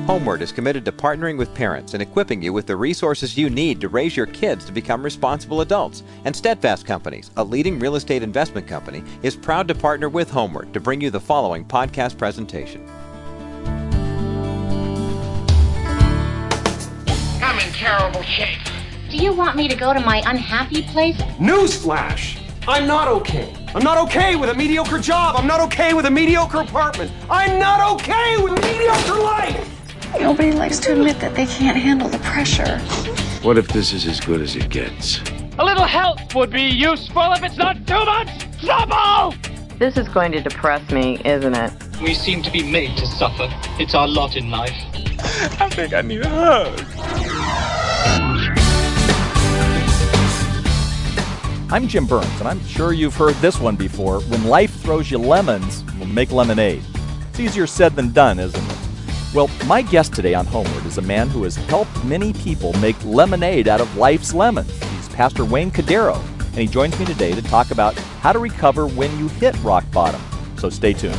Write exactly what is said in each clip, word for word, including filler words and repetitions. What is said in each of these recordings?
Homeward is committed to partnering with parents and equipping you with the resources you need to raise your kids to become responsible adults. And Steadfast Companies, a leading real estate investment company, is proud to partner with Homeward to bring you the following podcast presentation. I'm in terrible shape. Do you want me to go to my unhappy place? Newsflash! I'm not okay. I'm not okay with a mediocre job. I'm not okay with a mediocre apartment. I'm not okay with a mediocre life! Nobody likes to admit that they can't handle the pressure. What if this is as good as it gets? A little help would be useful if it's not too much trouble! This is going to depress me, isn't it? We seem to be made to suffer. It's our lot in life. I think I need a hug. I'm Jim Burns, and I'm sure you've heard this one before. When life throws you lemons, we'll make lemonade. It's easier said than done, isn't it? Well, my guest today on Homeward is a man who has helped many people make lemonade out of life's lemons. He's Pastor Wayne Cordeiro, and he joins me today to talk about how to recover when you hit rock bottom. So stay tuned.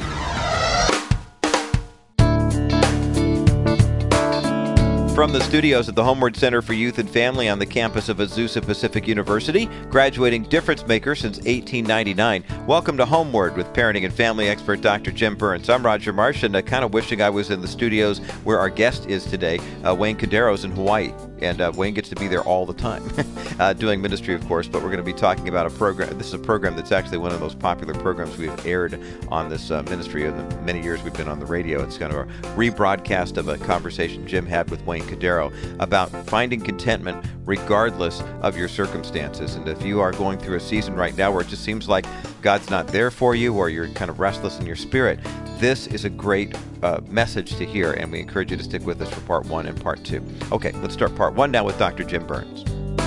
From the studios at the Homeward Center for Youth and Family on the campus of Azusa Pacific University, graduating difference maker since eighteen ninety-nine, welcome to Homeward with parenting and family expert Doctor Jim Burns. I'm Roger Marsh, and uh, kind of wishing I was in the studios where our guest is today. Uh, Wayne Cordeiro's in Hawaii, and uh, Wayne gets to be there all the time, uh, doing ministry, of course, but we're going to be talking about a program. This is a program that's actually one of the most popular programs we've aired on this uh, ministry in the many years we've been on the radio. It's kind of a rebroadcast of a conversation Jim had with Wayne Cordeiro about finding contentment regardless of your circumstances. And if you are going through a season right now where it just seems like God's not there for you, or you're kind of restless in your spirit, this is a great uh, message to hear, and we encourage you to stick with us for part one and part two. Okay, let's start part one now with Doctor Jim Burns.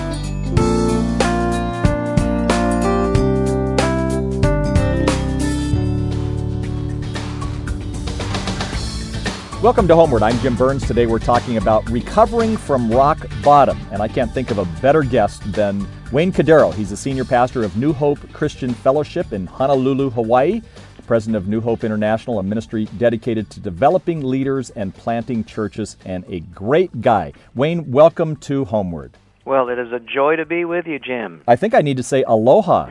Welcome to Homeward. I'm Jim Burns. Today we're talking about recovering from rock bottom, and I can't think of a better guest than Wayne Cordeiro. He's the senior pastor of New Hope Christian Fellowship in Honolulu, Hawaii, president of New Hope International, a ministry dedicated to developing leaders and planting churches, and a great guy. Wayne, welcome to Homeward. Well, it is a joy to be with you, Jim. I think I need to say aloha.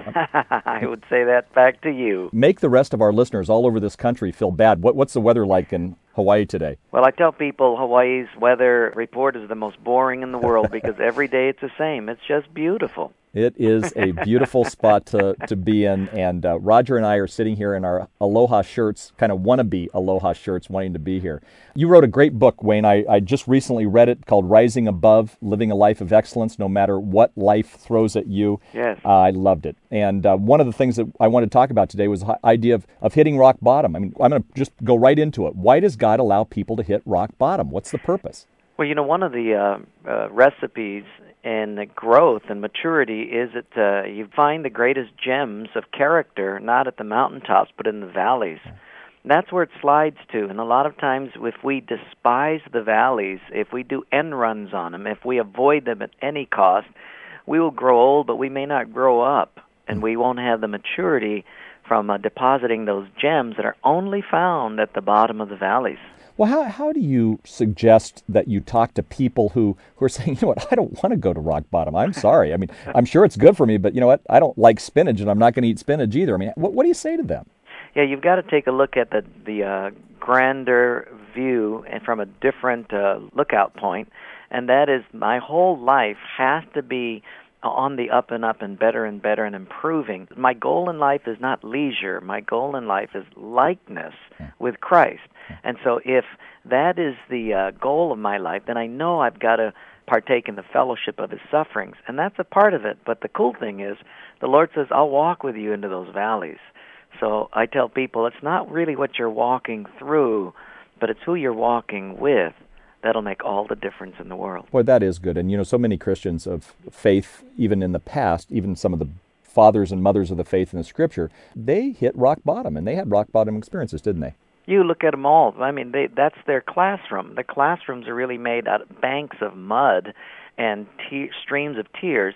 I would say that back to you. Make the rest of our listeners all over this country feel bad. What, what's the weather like in Hawaii today? Well, I tell people Hawaii's weather report is the most boring in the world because every day it's the same. It's just beautiful. It is a beautiful spot to, to be in, and uh, Roger and I are sitting here in our aloha shirts, kind of wannabe aloha shirts, wanting to be here. You wrote a great book, Wayne. I, I just recently read it, called Rising Above, Living a Life of Excellence, No Matter What Life Throws at You. Yes. Uh, I loved it. And uh, one of the things that I want to talk about today was the idea of, of hitting rock bottom. I mean, I'm going to just go right into it. Why does God allow people to hit rock bottom? What's the purpose? Well, you know, one of the uh, uh, recipes in growth and maturity is that uh, you find the greatest gems of character not at the mountaintops but in the valleys. That's where it slides to. And a lot of times if we despise the valleys, if we do end runs on them, if we avoid them at any cost, we will grow old, but we may not grow up, and we won't have the maturity from uh, depositing those gems that are only found at the bottom of the valleys. Well, how how do you suggest that you talk to people who, who are saying, you know what, I don't want to go to rock bottom. I'm sorry. I mean, I'm sure it's good for me, but you know what, I don't like spinach, and I'm not going to eat spinach either. I mean, what, what do you say to them? Yeah, you've got to take a look at the, the uh, grander view and from a different uh, lookout point, and that is my whole life has to be on the up and up and better and better and improving. My goal in life is not leisure. My goal in life is likeness with Christ. And so if that is the uh, goal of my life, then I know I've got to partake in the fellowship of his sufferings. And that's a part of it. But the cool thing is the Lord says, I'll walk with you into those valleys. So I tell people it's not really what you're walking through, but it's who you're walking with. That'll make all the difference in the world. Boy, that is good. And, you know, so many Christians of faith, even in the past, even some of the fathers and mothers of the faith in the Scripture, they hit rock bottom, and they had rock bottom experiences, didn't they? You look at them all. I mean, they, that's their classroom. The classrooms are really made out of banks of mud and te- streams of tears. Hmm.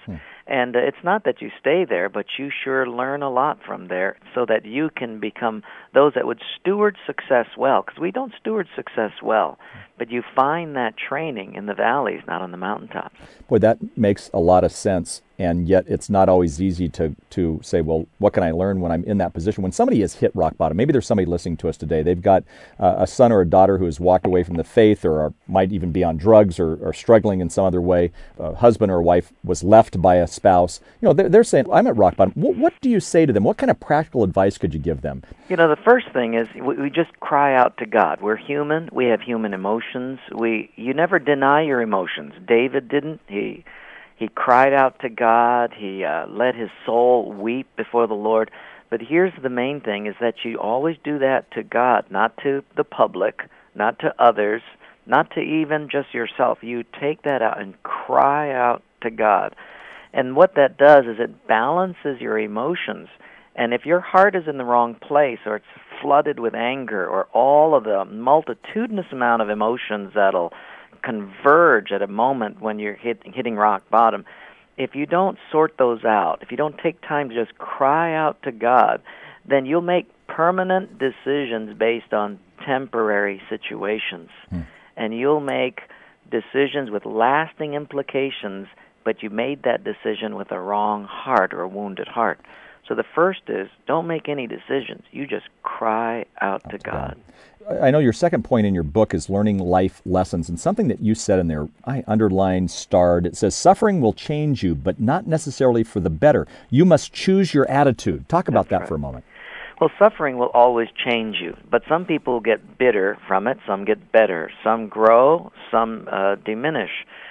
And uh, it's not that you stay there, but you sure learn a lot from there so that you can become those that would steward success well, because we don't steward success well. But you find that training in the valleys, not on the mountaintops. Boy, that makes a lot of sense, and yet it's not always easy to, to say, well, what can I learn when I'm in that position? When somebody has hit rock bottom, maybe there's somebody listening to us today, they've got uh, a son or a daughter who has walked away from the faith or are, might even be on drugs or, or struggling in some other way. A husband or wife was left by a spouse. You know, they're, they're saying, I'm at rock bottom. What, what do you say to them? What kind of practical advice could you give them? You know, the first thing is we, we just cry out to God. We're human. We have human emotions. We you never deny your emotions. David didn't. He he cried out to God. He uh, let his soul weep before the Lord. But here's the main thing, is that you always do that to God, not to the public, not to others, not to even just yourself. You take that out and cry out to God. And what that does is it balances your emotions. And if your heart is in the wrong place, or it's flooded with anger, or all of the multitudinous amount of emotions that'll converge at a moment when you're hit, hitting rock bottom, if you don't sort those out, if you don't take time to just cry out to God, then you'll make permanent decisions based on temporary situations. Hmm. And you'll make decisions with lasting implications, but you made that decision with a wrong heart or a wounded heart. So the first is, don't make any decisions. You just cry out to God. I know your second point in your book is learning life lessons, and something that you said in there, I underlined, starred. It says, suffering will change you, but not necessarily for the better. You must choose your attitude. Talk about That's that right. for a moment. Well, suffering will always change you, but some people get bitter from it, some get better, some grow, some uh, diminish.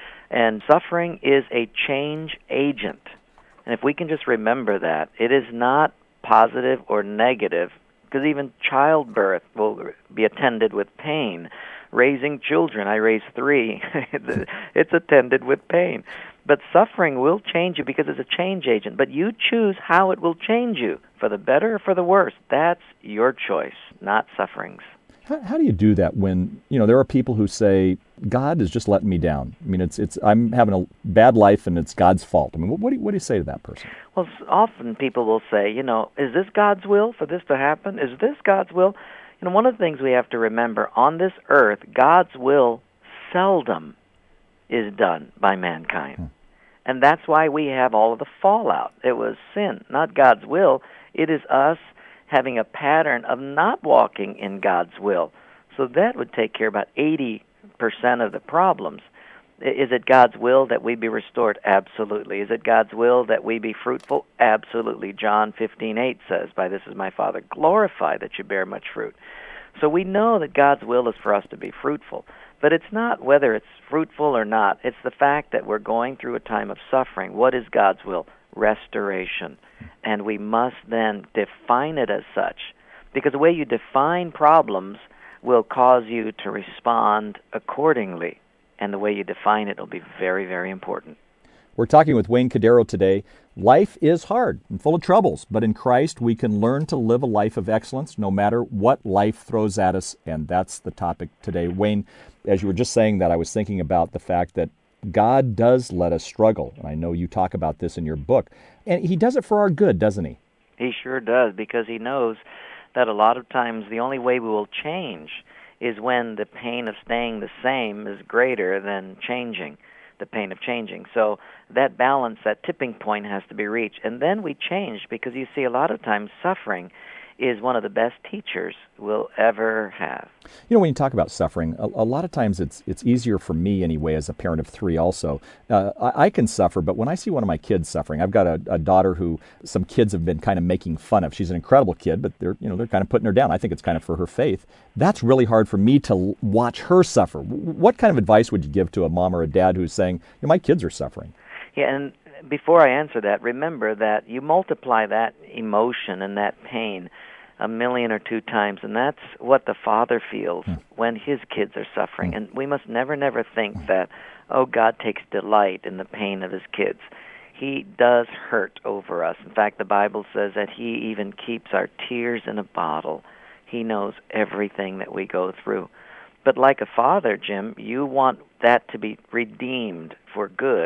And suffering is a change agent. And if we can just remember that, it is not positive or negative, because even childbirth will be attended with pain. Raising children, I raised three, it's attended with pain. But suffering will change you because it's a change agent. But you choose how it will change you, for the better or for the worse. That's your choice, not suffering's. How, how do you do that when, you know, there are people who say, God is just letting me down? I mean, it's it's I'm having a bad life and it's God's fault. I mean, what, what, do, you, what do you say to that person? Well, often people will say, you know, is this God's will for this to happen? Is this God's will? You know, one of the things we have to remember, on this earth, God's will seldom is done by mankind. Hmm. And that's why we have all of the fallout. It was sin, not God's will. It is us having a pattern of not walking in God's will. So that would take care of about eighty percent of the problems. Is it God's will that we be restored? Absolutely. Is it God's will that we be fruitful? Absolutely. John fifteen eight says, by this is my Father glorified that you bear much fruit. So we know that God's will is for us to be fruitful. But it's not whether it's fruitful or not. It's the fact that we're going through a time of suffering. What is God's will? Restoration. And we must then define it as such, because the way you define problems will cause you to respond accordingly, and the way you define it will be very, very important. We're talking with Wayne Cordeiro today. Life is hard and full of troubles, but in Christ we can learn to live a life of excellence no matter what life throws at us, and that's the topic today. Wayne, as you were just saying that, I was thinking about the fact that God does let us struggle, and I know you talk about this in your book, and He does it for our good, doesn't He? He sure does, because He knows that a lot of times the only way we will change is when the pain of staying the same is greater than changing, the pain of changing. So that balance, that tipping point has to be reached, and then we change, because you see a lot of times suffering is one of the best teachers we'll ever have. You know, when you talk about suffering, a, a lot of times it's it's easier for me anyway, as a parent of three also. Uh, I, I can suffer, but when I see one of my kids suffering, I've got a, a daughter who some kids have been kind of making fun of. She's an incredible kid, but they're you know they're kind of putting her down. I think it's kind of for her faith. That's really hard for me to watch her suffer. What kind of advice would you give to a mom or a dad who's saying, you know, my kids are suffering? Yeah, and before I answer that, remember that you multiply that emotion and that pain a million or two times, and that's what the Father feels mm. when His kids are suffering. Mm. And we must never, never think mm. that, oh, God takes delight in the pain of His kids. He does hurt over us. In fact, the Bible says that He even keeps our tears in a bottle. He knows everything that we go through. But like a father, Jim, you want that to be redeemed for good.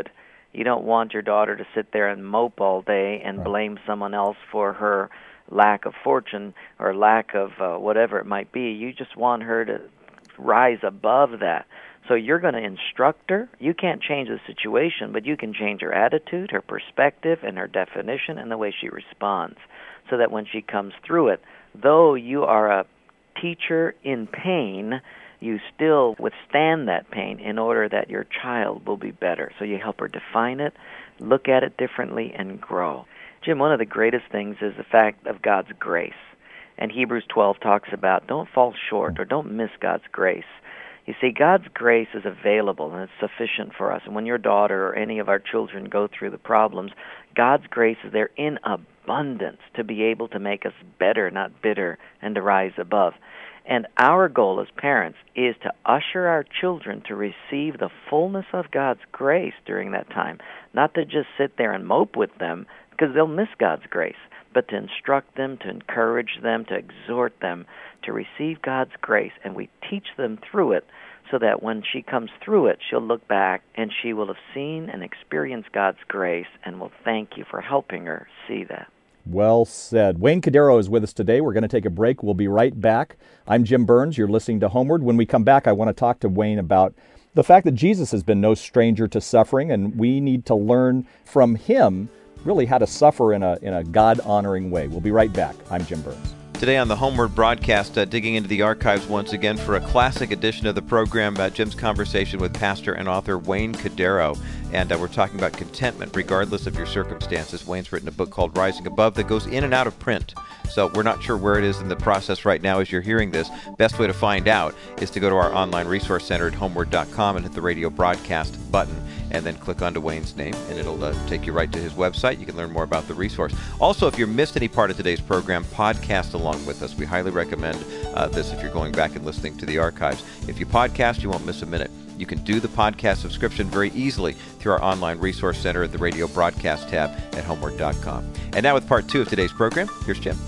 You don't want your daughter to sit there and mope all day and right. blame someone else for her lack of fortune or lack of uh, whatever it might be. You just want her to rise above that. So you're going to instruct her. You can't change the situation, but you can change her attitude, her perspective, and her definition and the way she responds, so that when she comes through it, though you are a teacher in pain, you still withstand that pain in order that your child will be better. So you help her define it, look at it differently, and grow. Jim, one of the greatest things is the fact of God's grace. And Hebrews twelve talks about don't fall short or don't miss God's grace. You see, God's grace is available and it's sufficient for us. And when your daughter or any of our children go through the problems, God's grace is there in abundance to be able to make us better, not bitter, and to rise above. And our goal as parents is to usher our children to receive the fullness of God's grace during that time, not to just sit there and mope with them because they'll miss God's grace, but to instruct them, to encourage them, to exhort them to receive God's grace, and we teach them through it so that when she comes through it, she'll look back and she will have seen and experienced God's grace and will thank you for helping her see that. Well said. Wayne Cordeiro is with us today. We're going to take a break. We'll be right back. I'm Jim Burns. You're listening to Homeward. When we come back, I want to talk to Wayne about the fact that Jesus has been no stranger to suffering, and we need to learn from him really how to suffer in a in a God-honoring way. We'll be right back. I'm Jim Burns. Today on the Homeward broadcast, uh, digging into the archives once again for a classic edition of the program, uh, Jim's conversation with pastor and author Wayne Cordeiro. And uh, we're talking about contentment regardless of your circumstances. Wayne's written a book called Rising Above that goes in and out of print. So we're not sure where it is in the process right now as you're hearing this. Best way to find out is to go to our online resource center at homeward dot com and hit the radio broadcast button, and then click onto Wayne's name, and it'll uh, take you right to his website. You can learn more about the resource. Also, if you missed any part of today's program, podcast along with us. We highly recommend uh, this if you're going back and listening to the archives. If you podcast, you won't miss a minute. You can do the podcast subscription very easily through our online resource center at the radio broadcast tab at homeward dot com. And now with part two of today's program, here's Jim.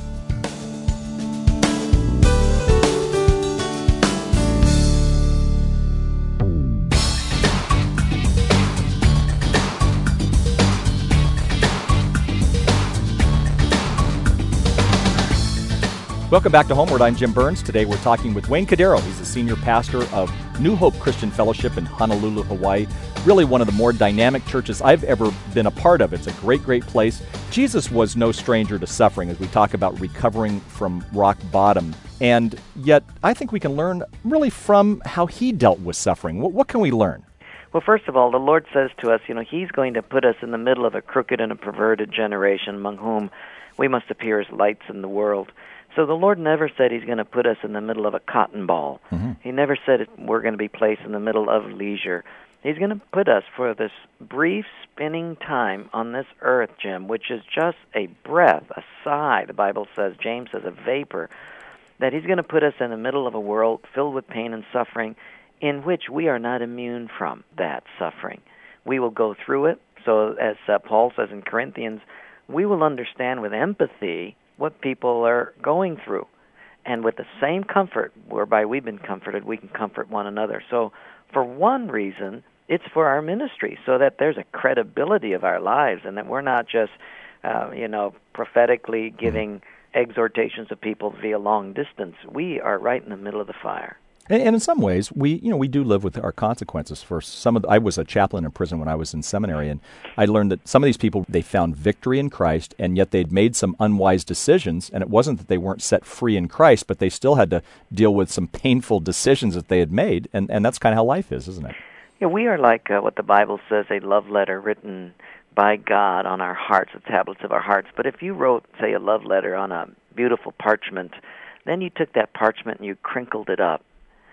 Welcome back to Homeward. I'm Jim Burns. Today we're talking with Wayne Cordeiro. He's the senior pastor of New Hope Christian Fellowship in Honolulu, Hawaii. Really one of the more dynamic churches I've ever been a part of. It's a great, great place. Jesus was no stranger to suffering as we talk about recovering from rock bottom. And yet I think we can learn really from how he dealt with suffering. What, what can we learn? Well, first of all, the Lord says to us, you know, he's going to put us in the middle of a crooked and a perverted generation among whom we must appear as lights in the world. So the Lord never said he's going to put us in the middle of a cotton ball. Mm-hmm. He never said we're going to be placed in the middle of leisure. He's going to put us for this brief spinning time on this earth, Jim, which is just a breath, a sigh, the Bible says, James says, a vapor, that he's going to put us in the middle of a world filled with pain and suffering in which we are not immune from that suffering. We will go through it. So as uh, Paul says in Corinthians, we will understand with empathy what people are going through. And with the same comfort whereby we've been comforted, we can comfort one another. So for one reason, it's for our ministry, so that there's a credibility of our lives and that we're not just, uh, you know, prophetically giving exhortations to people via long distance. We are right in the middle of the fire. And, and in some ways, we you know we do live with our consequences. For some of the, I was a chaplain in prison when I was in seminary, and I learned that some of these people, they found victory in Christ, and yet they'd made some unwise decisions, and it wasn't that they weren't set free in Christ, but they still had to deal with some painful decisions that they had made, and, and that's kind of how life is, isn't it? Yeah, we are like uh, what the Bible says, a love letter written by God on our hearts, the tablets of our hearts. But if you wrote, say, a love letter on a beautiful parchment, then you took that parchment and you crinkled it up,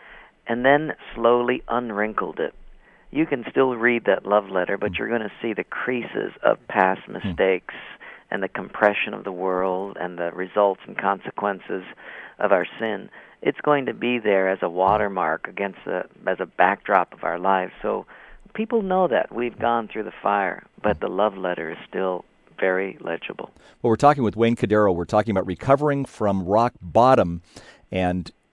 and then slowly unwrinkled it. You can still read that love letter, but you're going to see the creases of past mistakes and the compression of the world and the results and consequences of our sin. It's going to be there as a watermark against the, as a backdrop of our lives. So people know that we've gone through the fire, but the love letter is still very legible. Well, we're talking with Wayne Cordeiro. We're talking about recovering from rock bottom, and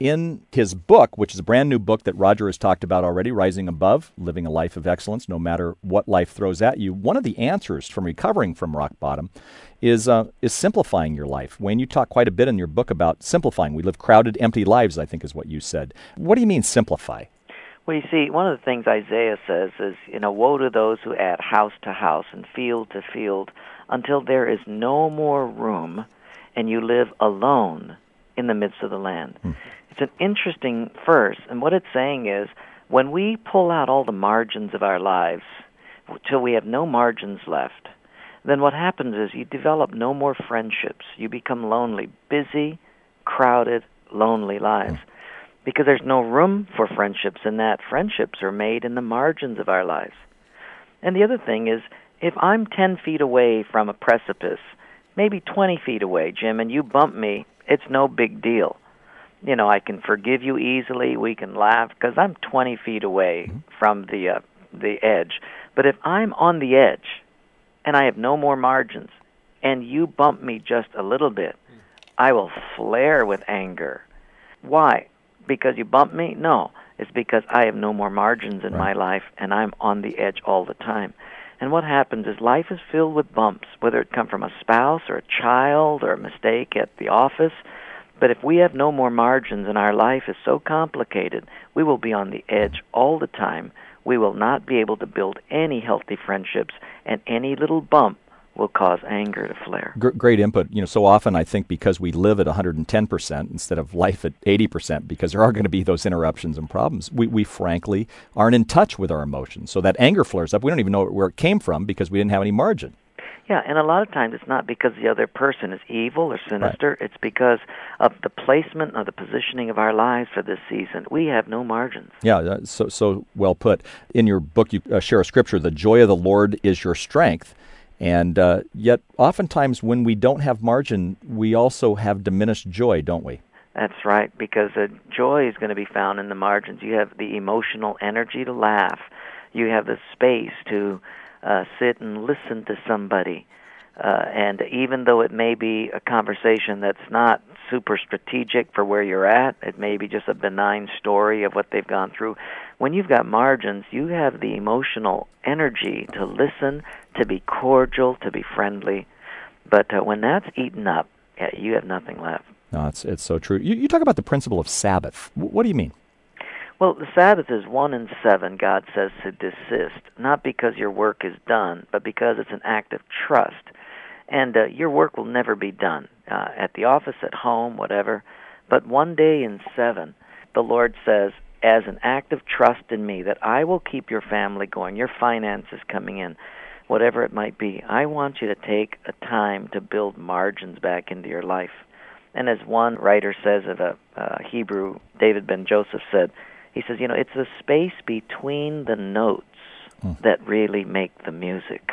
in his book, which is a brand new book that Roger has talked about already, Rising Above, Living a Life of Excellence, no matter what life throws at you, one of the answers from recovering from rock bottom is uh, is simplifying your life. Wayne, you talk quite a bit in your book about simplifying. We live crowded, empty lives, I think is what you said. What do you mean simplify? Well, you see, one of the things Isaiah says is, you know, woe to those who add house to house and field to field until there is no more room and you live alone in the midst of the land. Hmm. It's an interesting verse, and what it's saying is, when we pull out all the margins of our lives till we have no margins left, then what happens is you develop no more friendships. You become lonely, busy, crowded, lonely lives. Hmm. Because there's no room for friendships in that. Friendships are made in the margins of our lives. And the other thing is, if I'm ten feet away from a precipice, maybe twenty feet away, Jim, and you bump me, it's no big deal. You know, I can forgive you easily. We can laugh because I'm twenty feet away mm-hmm. from the uh, the edge. But if I'm on the edge and I have no more margins and you bump me just a little bit, I will flare with anger. Why? Because you bumped me? No. It's because I have no more margins in right. my life, and I'm on the edge all the time. And what happens is life is filled with bumps, whether it come from a spouse or a child or a mistake at the office. But if we have no more margins and our life is so complicated, we will be on the edge all the time. We will not be able to build any healthy friendships, and any little bump will cause anger to flare. Great input. You know, so often I think because we live at one hundred ten percent instead of life at eighty percent, because there are going to be those interruptions and problems, we, we frankly aren't in touch with our emotions. So that anger flares up. We don't even know where it came from because we didn't have any margin. Yeah, and a lot of times it's not because the other person is evil or sinister. Right. It's because of the placement or the positioning of our lives for this season. We have no margins. Yeah, so, so well put. In your book, you uh, share a scripture, the joy of the Lord is your strength. And uh, yet, oftentimes, when we don't have margin, we also have diminished joy, don't we? That's right, because uh, joy is going to be found in the margins. You have the emotional energy to laugh. You have the space to uh, sit and listen to somebody. Uh, and even though it may be a conversation that's not super strategic for where you're at, it may be just a benign story of what they've gone through. When you've got margins, you have the emotional energy to listen, to be cordial, to be friendly. But uh, when that's eaten up, yeah, you have nothing left. No, it's it's so true. You, you talk about the principle of Sabbath. W- what do you mean? Well, the Sabbath is one in seven, God says, to desist, not because your work is done, but because it's an act of trust. And uh, your work will never be done, uh, at the office, at home, whatever. But one day in seven, the Lord says, as an act of trust in me, that I will keep your family going, your finances coming in, whatever it might be. I want you to take a time to build margins back into your life. And as one writer says of a uh, Hebrew, David Ben Joseph said, he says, you know, it's the space between the notes mm. that really make the music.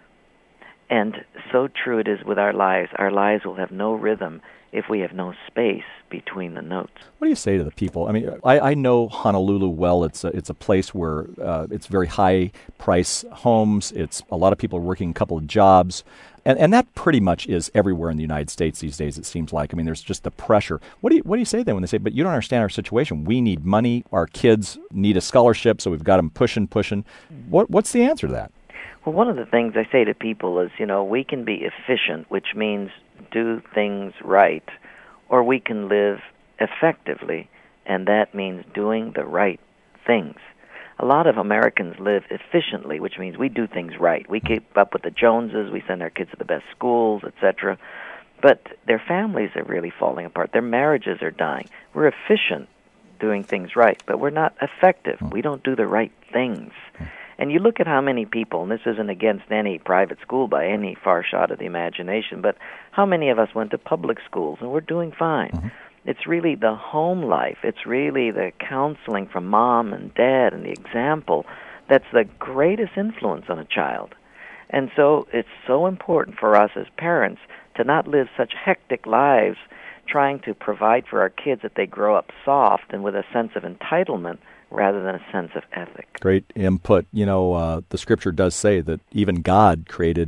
And so true it is with our lives. Our lives will have no rhythm if we have no space between the notes. What do you say to the people? I mean, I, I know Honolulu well. It's a, it's a place where uh, it's very high-price homes. It's a lot of people working a couple of jobs. And and that pretty much is everywhere in the United States these days, it seems like. I mean, there's just the pressure. What do you what do you say then when they say, but you don't understand our situation? We need money. Our kids need a scholarship, so we've got them pushing, pushing. What What's the answer to that? Well, one of the things I say to people is, you know, we can be efficient, which means do things right, or we can live effectively, and that means doing the right things. A lot of Americans live efficiently, which means we do things right. We keep up with the Joneses, we send our kids to the best schools, et cetera. But their families are really falling apart. Their marriages are dying. We're efficient doing things right, but we're not effective. We don't do the right things. And you look at how many people, and this isn't against any private school by any far shot of the imagination, but how many of us went to public schools and we're doing fine? Mm-hmm. It's really the home life. It's really the counseling from mom and dad and the example that's the greatest influence on a child. And so it's so important for us as parents to not live such hectic lives trying to provide for our kids that they grow up soft and with a sense of entitlement rather than a sense of ethic. Great input. You know, uh, the Scripture does say that even God created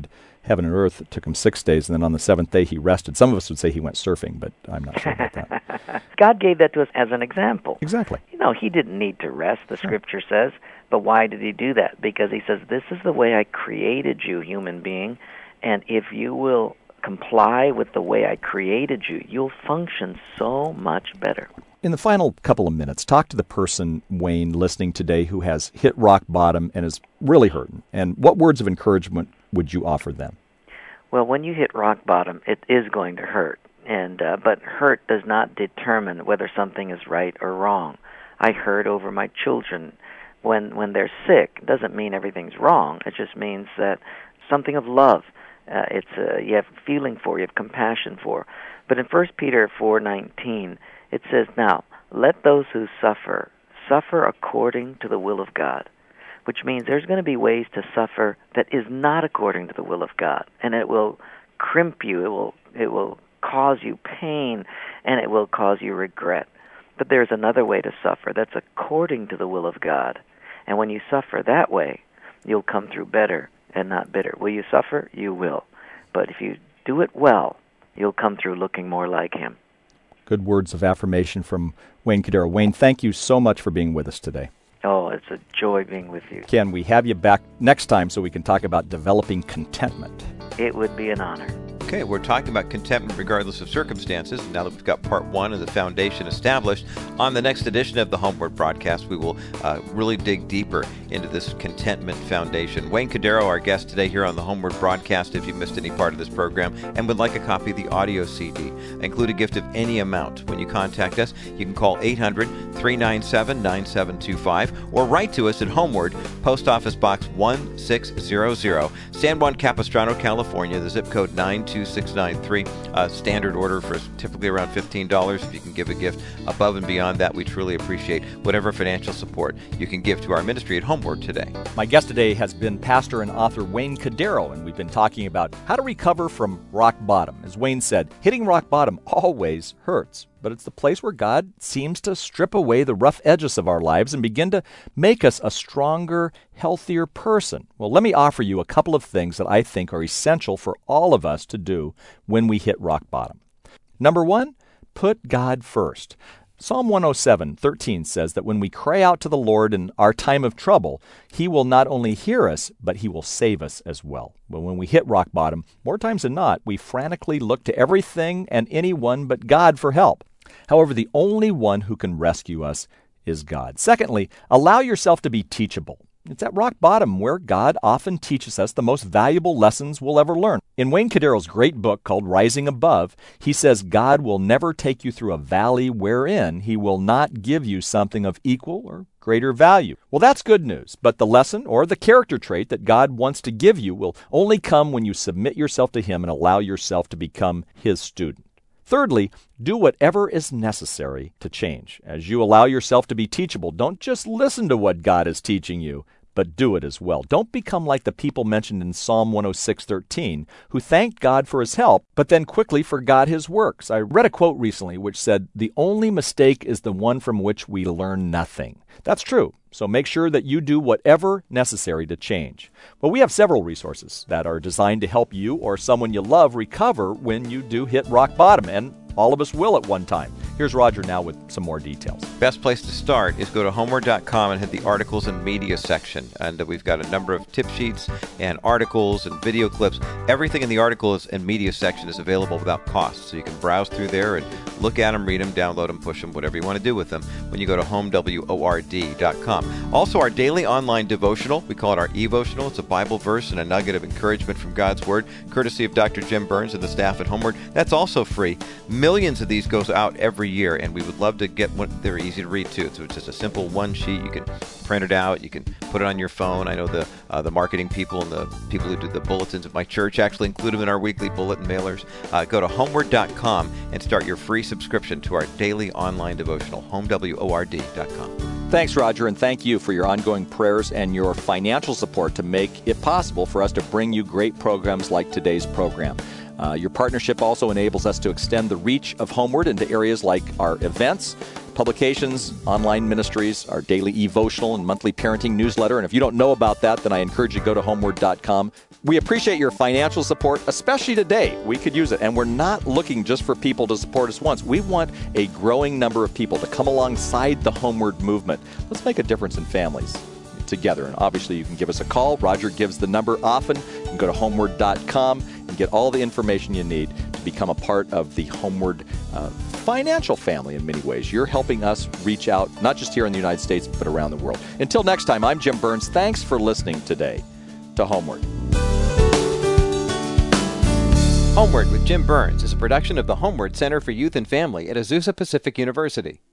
heaven and earth. It took him six days, and then on the seventh day he rested. Some of us would say he went surfing, but I'm not sure about that. God gave that to us as an example. Exactly. You know, he didn't need to rest, the Scripture says. But why did he do that? Because he says, this is the way I created you, human being, and if you will comply with the way I created you, you'll function so much better. In the final couple of minutes, talk to the person, Wayne, listening today who has hit rock bottom and is really hurting. And what words of encouragement would you offer them? Well, when you hit rock bottom, it is going to hurt. And uh, but hurt does not determine whether something is right or wrong. I hurt over my children. When when they're sick, it doesn't mean everything's wrong. It just means that something of love. Uh, it's uh, you have feeling for, you have compassion for. But in First Peter four nineteen, it says, "Now let those who suffer suffer according to the will of God," which means there's going to be ways to suffer that is not according to the will of God, and it will crimp you. It will it will cause you pain, and it will cause you regret. But there's another way to suffer that's according to the will of God. And when you suffer that way, you'll come through better and not bitter. Will you suffer? You will. But if you do it well, you'll come through looking more like him. Good words of affirmation from Wayne Cordeiro. Wayne, thank you so much for being with us today. Oh, it's a joy being with you. Can we have you back next time so we can talk about developing contentment? It would be an honor. Okay, we're talking about contentment regardless of circumstances. Now that we've got part one of the foundation established, on the next edition of the Homeward broadcast, we will uh, really dig deeper into this contentment foundation. Wayne Cordeiro, our guest today here on the Homeward broadcast. If you missed any part of this program and would like a copy of the audio C D, include a gift of any amount. When you contact us, you can call eight hundred, three nine seven, nine seven two five or write to us at Homeward, Post Office Box one six zero zero, San Juan Capistrano, California, the zip code nine two six nine three. Uh, standard order for typically around fifteen dollars. If you can give a gift above and beyond that, we truly appreciate whatever financial support you can give to our ministry at Homeward today. My guest today has been pastor and author Wayne Cordeiro, and we've been talking about how to recover from rock bottom. As Wayne said, hitting rock bottom always hurts, but it's the place where God seems to strip away the rough edges of our lives and begin to make us a stronger, healthier person. Well, let me offer you a couple of things that I think are essential for all of us to do when we hit rock bottom. Number one, put God first. Psalm one oh seven, thirteen says that when we cry out to the Lord in our time of trouble, He will not only hear us, but He will save us as well. But when we hit rock bottom, more times than not, we frantically look to everything and anyone but God for help. However, the only one who can rescue us is God. Secondly, allow yourself to be teachable. It's at rock bottom where God often teaches us the most valuable lessons we'll ever learn. In Wayne Cordeiro's great book called Rising Above, he says God will never take you through a valley wherein He will not give you something of equal or greater value. Well, that's good news, but the lesson or the character trait that God wants to give you will only come when you submit yourself to Him and allow yourself to become His student. Thirdly, do whatever is necessary to change. As you allow yourself to be teachable, don't just listen to what God is teaching you, but do it as well. Don't become like the people mentioned in Psalm one oh six, thirteen, who thanked God for His help, but then quickly forgot His works. I read a quote recently which said, "The only mistake is the one from which we learn nothing." That's true. So make sure that you do whatever necessary to change. Well, we have several resources that are designed to help you or someone you love recover when you do hit rock bottom, and all of us will at one time. Here's Roger now with some more details. Best place to start is go to homeward dot com and hit the articles and media section. And uh, we've got a number of tip sheets and articles and video clips. Everything in the articles and media section is available without cost. So you can browse through there and look at them, read them, download them, push them, whatever you want to do with them when you go to home word dot com. Also, our daily online devotional, we call it our evotional. It's a Bible verse and a nugget of encouragement from God's Word, courtesy of Doctor Jim Burns and the staff at Homeward. That's also free. Millions of these goes out every year, and we would love to get one. They're easy to read too. So it's just a simple one sheet. You can print it out. You can put it on your phone. I know the uh, the marketing people and the people who do the bulletins at my church actually include them in our weekly bulletin mailers. Uh, go to homeward dot com and start your free subscription to our daily online devotional, home word dot com. Thanks, Roger, and thank you for your ongoing prayers and your financial support to make it possible for us to bring you great programs like today's program. Uh, your partnership also enables us to extend the reach of Homeward into areas like our events, publications, online ministries, our daily evotional and monthly parenting newsletter. And if you don't know about that, then I encourage you to go to homeward dot com. We appreciate your financial support, especially today. We could use it. And we're not looking just for people to support us once. We want a growing number of people to come alongside the Homeward movement. Let's make a difference in families together. And obviously, you can give us a call. Roger gives the number often. You can go to homeward dot com and get all the information you need to become a part of the Homeward uh, financial family in many ways. You're helping us reach out, not just here in the United States, but around the world. Until next time, I'm Jim Burns. Thanks for listening today to Homeward. Homeward with Jim Burns is a production of the Homeward Center for Youth and Family at Azusa Pacific University.